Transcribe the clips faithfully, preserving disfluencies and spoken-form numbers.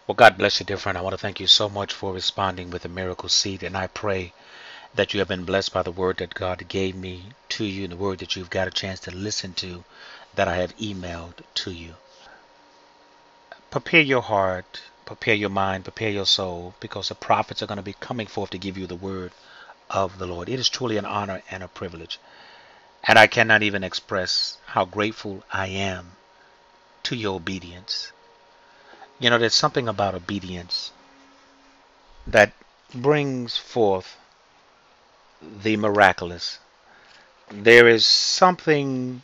Well, God bless you, dear friend. I want to thank you so much for responding with a miracle seed, and I pray that you have been blessed by the word that God gave me to you, and the word that you've got a chance to listen to that I have emailed to you. Prepare your heart, prepare your mind, prepare your soul, because the prophets are going to be coming forth to give you the word of the Lord. It is truly an honor and a privilege, and I cannot even express how grateful I am to your obedience. You know, there's something about obedience that brings forth the miraculous. There is something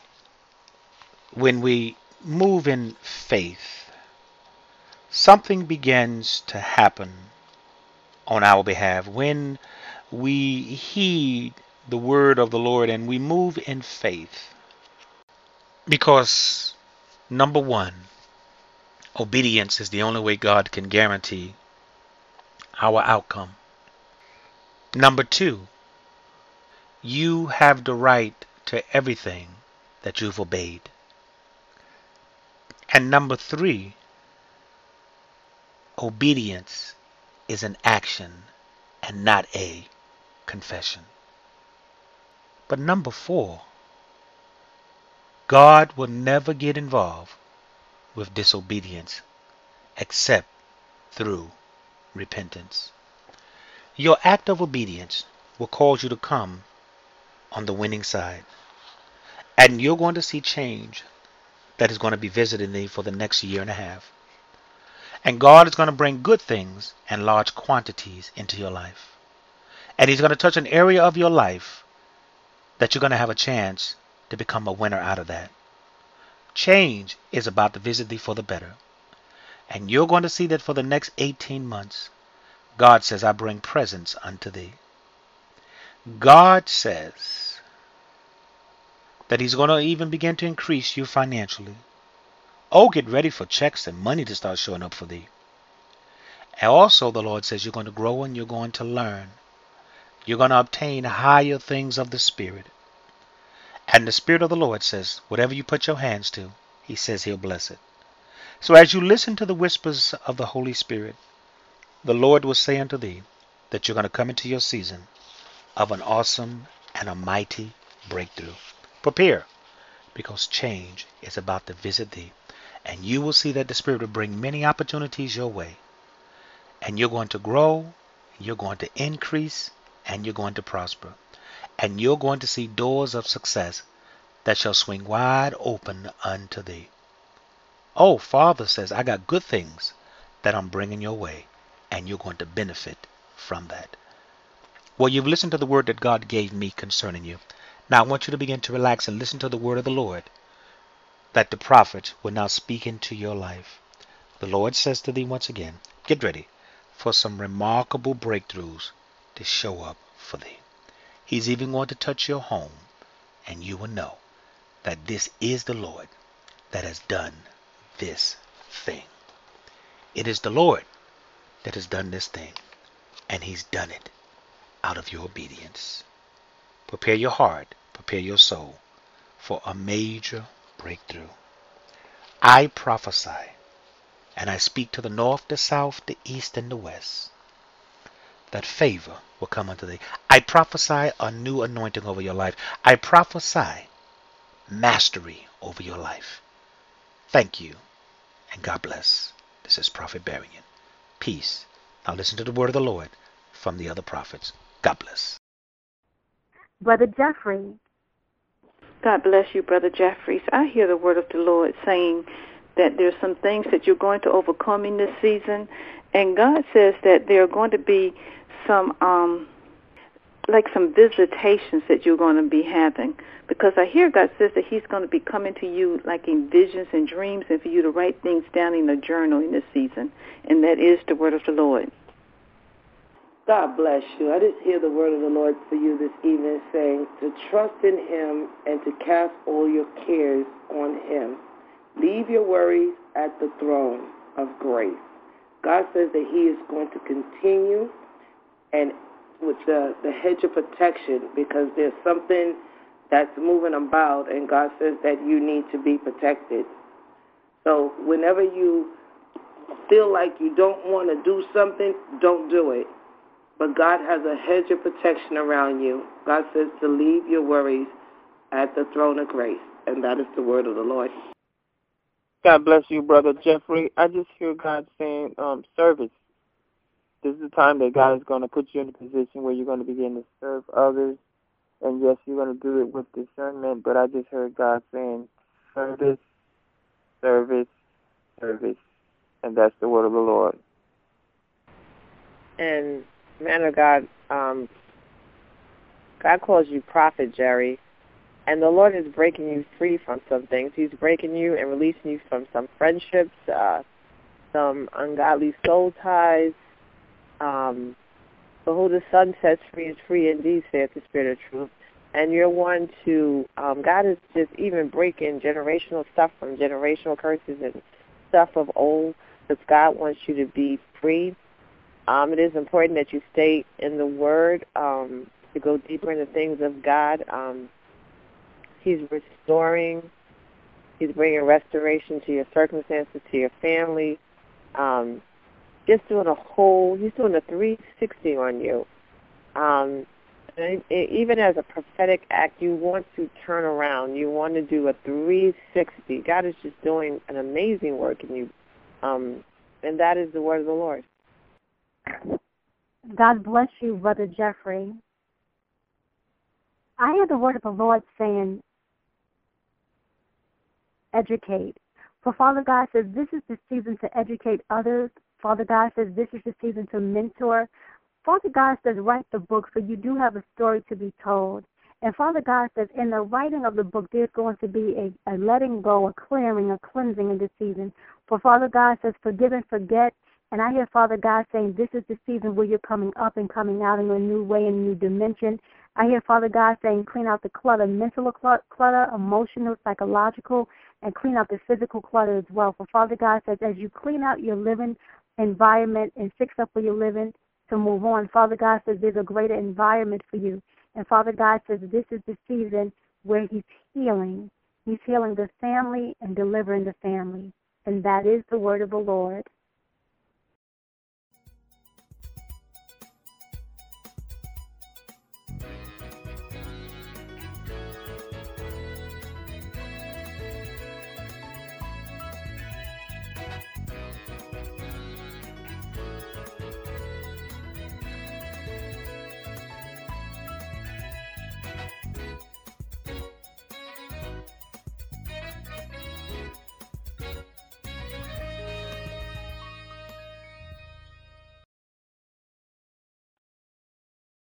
when we move in faith, something begins to happen on our behalf. When we heed the word of the Lord and we move in faith, because number one, obedience is the only way God can guarantee our outcome. Number two, you have the right to everything that you've obeyed. And number three, obedience is an action and not a confession. But number four, God will never get involved with disobedience except through repentance. Your act of obedience will cause you to come on the winning side. And you're going to see change that is going to be visiting thee for the next year and a half. And God is going to bring good things and large quantities into your life. And He's going to touch an area of your life that you're going to have a chance to become a winner out of that. Change is about to visit thee for the better. And you're going to see that for the next eighteen months, God says, I bring presents unto thee. God says that He's going to even begin to increase you financially. Oh, get ready for checks and money to start showing up for thee. And also the Lord says you're going to grow and you're going to learn. You're going to obtain higher things of the Spirit. And the Spirit of the Lord says, whatever you put your hands to, He says He'll bless it. So as you listen to the whispers of the Holy Spirit, the Lord will say unto thee that you're going to come into your season of an awesome and a mighty breakthrough. Prepare, because change is about to visit thee. And you will see that the Spirit will bring many opportunities your way. And you're going to grow, you're going to increase, and you're going to prosper. And you're going to see doors of success that shall swing wide open unto thee. Oh, Father says, I got good things that I'm bringing your way, and you're going to benefit from that. Well, you've listened to the word that God gave me concerning you. Now I want you to begin to relax and listen to the word of the Lord that the prophet will now speak into your life. The Lord says to thee once again, get ready for some remarkable breakthroughs to show up for thee. He's even going to touch your home, and you will know that this is the Lord that has done this thing. It is the Lord that has done this thing, and He's done it out of your obedience. Prepare your heart, prepare your soul for a major breakthrough. I prophesy, and I speak to the north, the south, the east, and the west, that favor will come unto thee. I prophesy a new anointing over your life. I prophesy mastery over your life. Thank you, and God bless. This is Prophet Barian. Peace. Now listen to the word of the Lord from the other prophets. God bless. Brother Jeffrey. God bless you, Brother Jeffries. I hear the word of the Lord saying that there's some things that you're going to overcome in this season. And God says that there are going to be some, um, like some visitations that you're going to be having. Because I hear God says that He's going to be coming to you like in visions and dreams, and for you to write things down in a journal in this season. And that is the word of the Lord. God bless you. I just hear the word of the Lord for you this evening saying to trust in Him and to cast all your cares on Him. Leave your worries at the throne of grace. God says that He is going to continue and with the, the hedge of protection, because there's something that's moving about, and God says that you need to be protected. So whenever you feel like you don't want to do something, don't do it. But God has a hedge of protection around you. God says to leave your worries at the throne of grace. And that is the word of the Lord. God bless you, Brother Jeffrey. I just hear God saying um, service. This is the time that God is going to put you in a position where you're going to begin to serve others. And, yes, you're going to do it with discernment, but I just heard God saying service, service, service. And that's the word of the Lord. And, man of God, um, God calls you prophet, Jerry. And the Lord is breaking you free from some things. He's breaking you and releasing you from some friendships, uh, some ungodly soul ties. Um, but who the Son sets free is free indeed, saith the Spirit of truth. And you're one to, um, God is just even breaking generational stuff from generational curses and stuff of old, because God wants you to be free. Um, it is important that you stay in the Word, um, to go deeper into things of God. Um, He's restoring. He's bringing restoration to your circumstances, to your family. Um, just doing a whole, he's doing a three sixty on you. Um, and it, even as a prophetic act, you want to turn around. You want to do a three sixty. God is just doing an amazing work in you. Um, and that is the word of the Lord. God bless you, Brother Jeffrey. I hear the word of the Lord saying, educate. For Father God says this is the season to educate others. Father God says this is the season to mentor. Father God says write the book, for you do have a story to be told. And Father God says in the writing of the book there's going to be a, a letting go, a clearing, a cleansing in this season. For Father God says forgive and forget. And I hear Father God saying this is the season where you're coming up and coming out in a new way, in a new dimension. I hear Father God saying clean out the clutter, mental clutter, emotional, psychological, and clean out the physical clutter as well. For Father God says as you clean out your living environment and fix up where you're living to move on, Father God says there's a greater environment for you. And Father God says this is the season where he's healing. He's healing the family and delivering the family. And that is the word of the Lord.